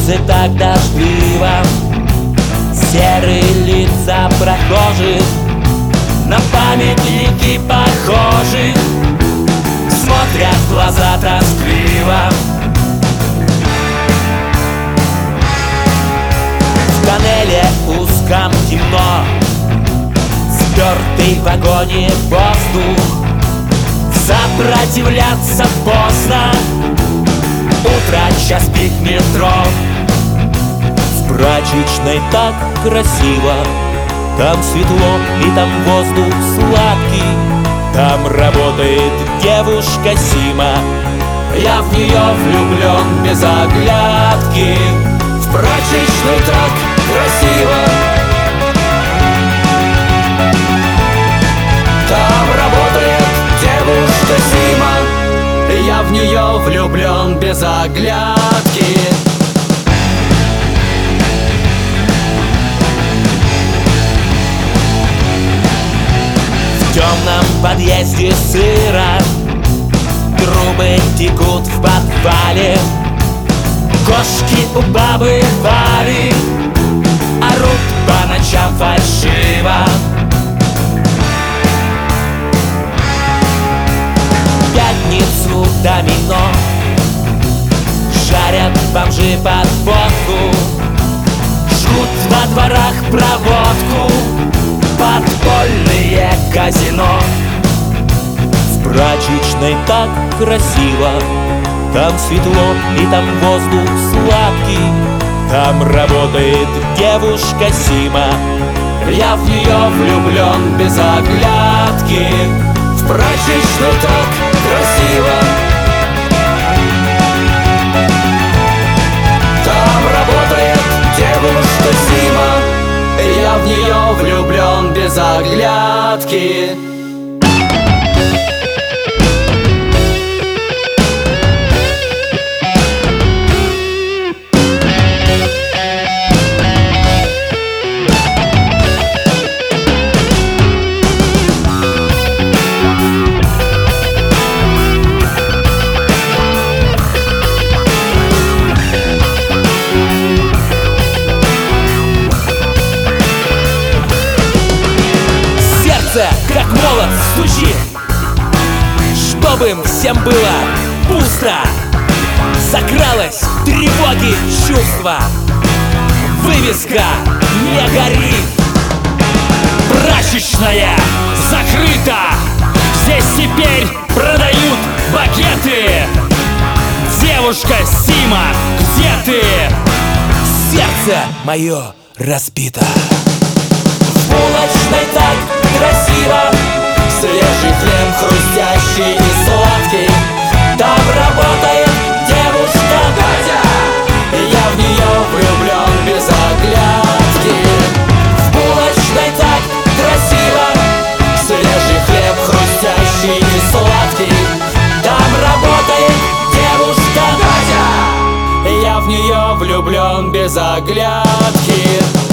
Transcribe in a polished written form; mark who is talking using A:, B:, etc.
A: улице так дождливо, серые лица прохожих на памятники похожи, смотрят в глаза тоскливо. В тоннеле узком темно, спёртый в вагоне воздух, сопротивляться поздно, утро, час пик метро. В прачечной так красиво, там светло и там воздух сладкий, там работает девушка Сима. Я в нее влюблен без оглядки. В прачечной так красиво, там работает девушка Сима. Я в нее влюблен без оглядки. В темном подъезде сыро, трубы текут в подвале, кошки у бабы Вали орут по ночам фальшиво. В пятницу домино жарят бомжи под водку, жгут во дворах проводку, подпольные казино. В прачечной так красиво, там светло и там воздух сладкий, там работает девушка Сима. Я в нее влюблен без оглядки. В прачечной так красиво, там работает девушка Сима. Я в нее влюблен без оглядки.
B: Как молот стучит, чтобы им всем было пусто. Закралась тревоги чувства, вывеска не горит. Прачечная закрыта, здесь теперь продают багеты. Девушка Сима, где ты? Сердце мое разбито.
A: В булочной так красиво, свежий хлеб, хрустящий и сладкий, там работает девушка Катя. Я в нее влюблен без оглядки. В булочной так красиво, свежий хлеб, хрустящий и сладкий, там работает девушка Катя. Я в нее влюблен без оглядки.